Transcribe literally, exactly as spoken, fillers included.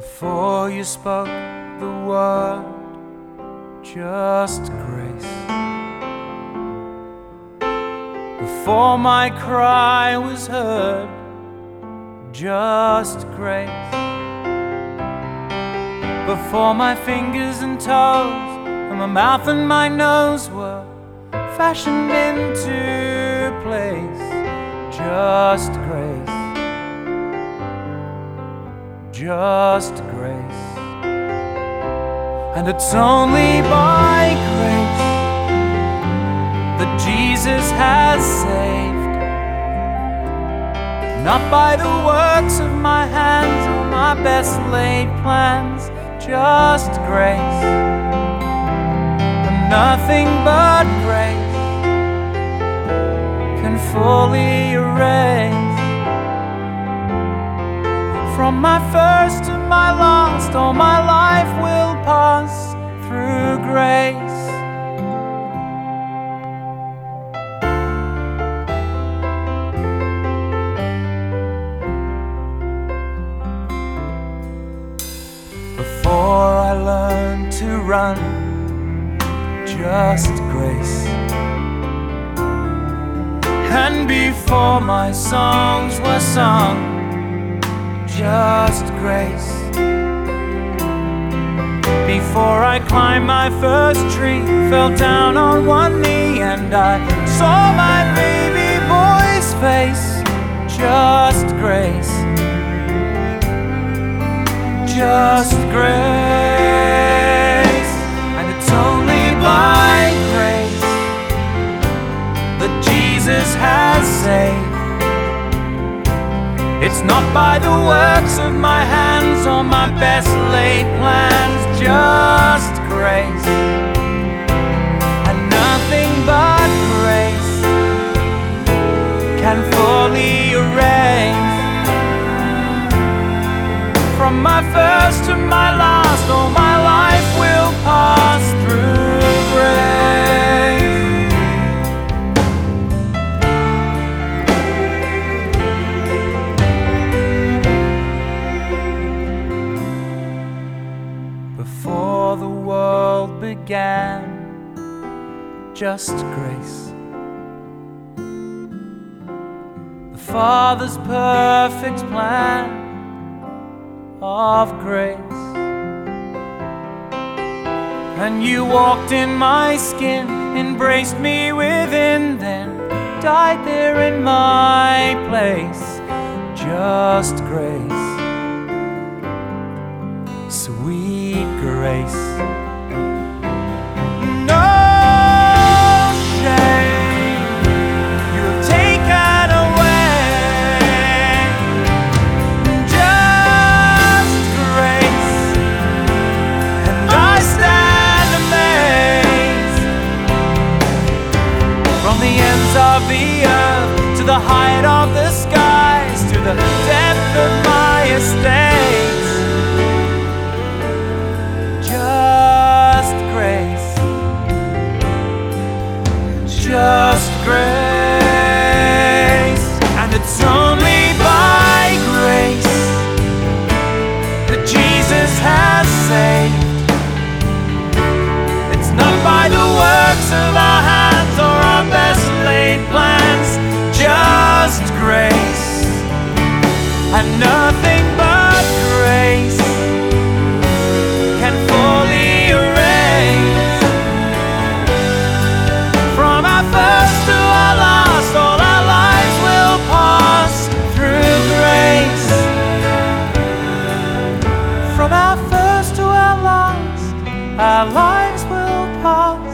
Before you spoke the word, just grace. Before my cry was heard, just grace. Before my fingers and toes, and my mouth and my nose were fashioned into place, just grace. Just grace. And it's only by grace that Jesus has saved, not by the works of my hands or my best laid plans. Just grace, and nothing but grace can fully erase. From my first to my last, all my life will pass through grace. Before I learned to run, just grace. And before my songs were sung, just grace. Before I climbed my first tree, fell down on one knee, and I saw my baby boy's face, just grace. Just grace. And it's only by grace that Jesus has saved. It's not by the works of my hands or my best laid plans, just grace. And nothing but grace can fully erase. From my first to my last, all my life will pass through grace. Before the world began, just grace. The Father's perfect plan of grace. And you walked in my skin, embraced me within, then died there in my place, just grace. Sweet grace. No shame you have taken away, just grace. And I stand amazed. From the ends of the earth to the height of the skies, to the depth of my estate, just grace. Just grace. And it's only by grace that Jesus has saved. It's not by the works of our hands or our best laid plans, just grace. And nothing but grace can fully erase. From our first to our last, all our lives will pass through grace. From our first to our last, our lives will pass